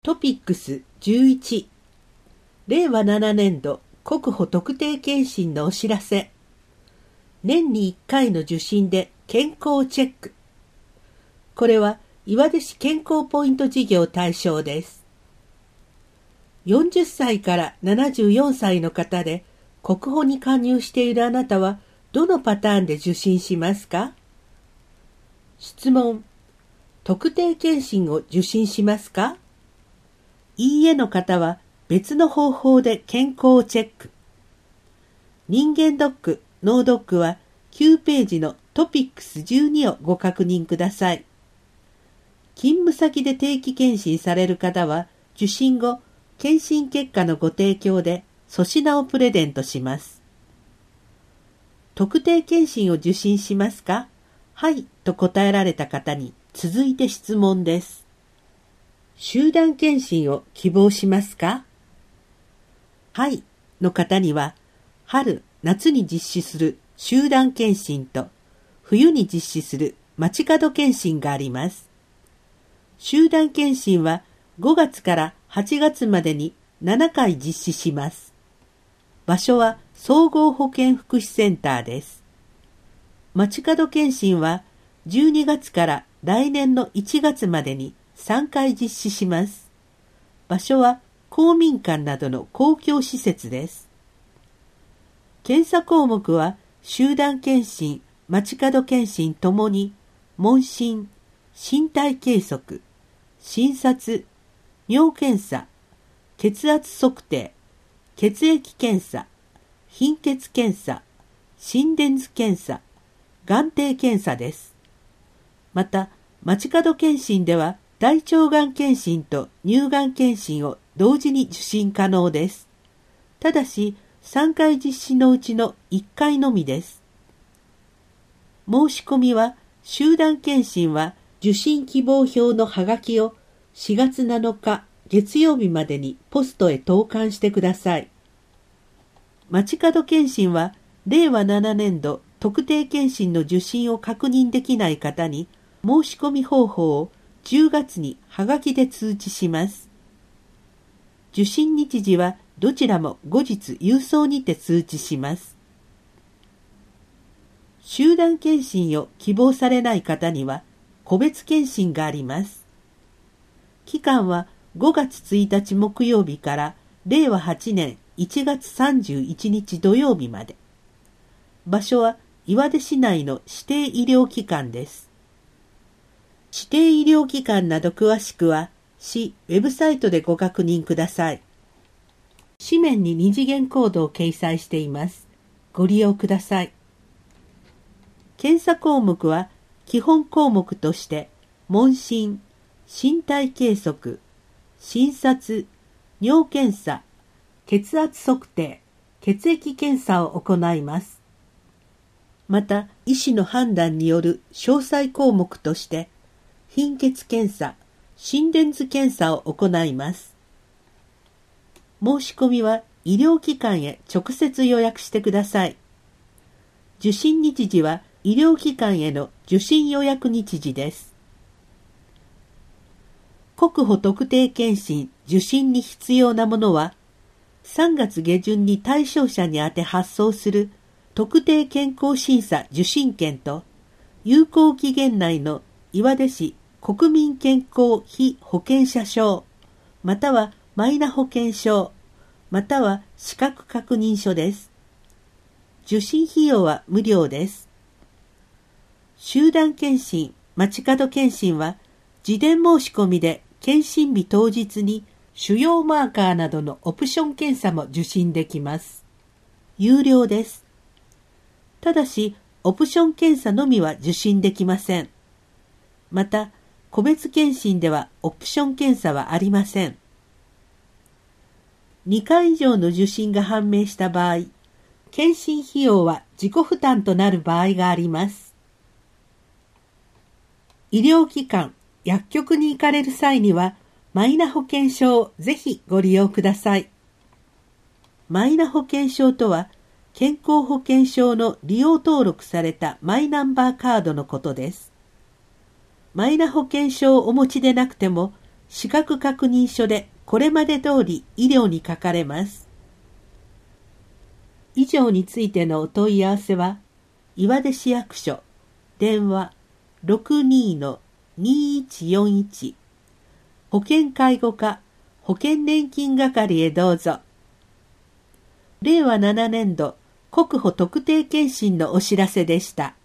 トピックス11令和7年度国保特定健診のお知らせ。年に1回の受診で健康チェック。これは岩出市健康ポイント事業対象です。40歳から74歳の方で国保に加入しているあなたはどのパターンで受診しますか？質問。特定健診を受診しますか？いいえの方は別の方法で健康チェック。人間ドック、脳ドックは9ページのトピックス12をご確認ください。勤務先で定期検診される方は受診後、検診結果のご提供で粗品をプレゼントします。特定健診を受診しますか？はいと答えられた方に続いて質問です。集団検診を希望しますか？はいの方には、春・夏に実施する集団検診と、冬に実施する街角検診があります。集団検診は5月から8月までに7回実施します。場所は総合保健福祉センターです。街角検診は12月から来年の1月までに3回実施します。場所は公民館などの公共施設です。検査項目は集団検診、街角検診ともに問診、身体計測、診察、尿検査、血圧測定、血液検査、貧血検査、心電図検査、眼底検査です。また、街角検診では大腸がん検診と乳がん検診を同時に受診可能です。ただし、3回実施のうちの1回のみです。申し込みは、集団検診は受診希望票のはがきを4月7日月曜日までにポストへ投函してください。街角検診は、令和7年度特定検診の受診を確認できない方に、申し込み方法を10月にはがきで通知します。受診日時はどちらも後日郵送にて通知します。集団検診を希望されない方には個別検診があります。期間は5月1日木曜日から令和8年1月31日土曜日まで。場所は岩出市内の指定医療機関です。指定医療機関など詳しくは市ウェブサイトでご確認ください。紙面に二次元コードを掲載しています。ご利用ください。検査項目は基本項目として問診、身体計測、診察、尿検査、血圧測定、血液検査を行います。また、医師の判断による詳細項目として貧血検査、心電図検査を行います。申し込みは医療機関へ直接予約してください。受診日時は医療機関への受診予約日時です。国保特定健診受診に必要なものは、3月下旬に対象者に宛て発送する特定健康審査受診券と、有効期限内の岩出市国民健康被保険者証、またはマイナ保険証、または資格確認書です。受診費用は無料です。集団検診、街角検診は、事前申し込みで検診日当日に腫瘍マーカーなどのオプション検査も受診できます。有料です。ただし、オプション検査のみは受診できません。また、個別検診ではオプション検査はありません。2回以上の受診が判明した場合、検診費用は自己負担となる場合があります。医療機関、薬局に行かれる際には、マイナ保険証をぜひご利用ください。マイナ保険証とは、健康保険証の利用登録されたマイナンバーカードのことです。マイナ保険証をお持ちでなくても、 資格確認書でこれまで通り医療にかかれます。以上についてのお問い合わせは、岩出市役所、電話 62-2141 保健介護課保険年金係へどうぞ。令和7年度国保特定健診のお知らせでした。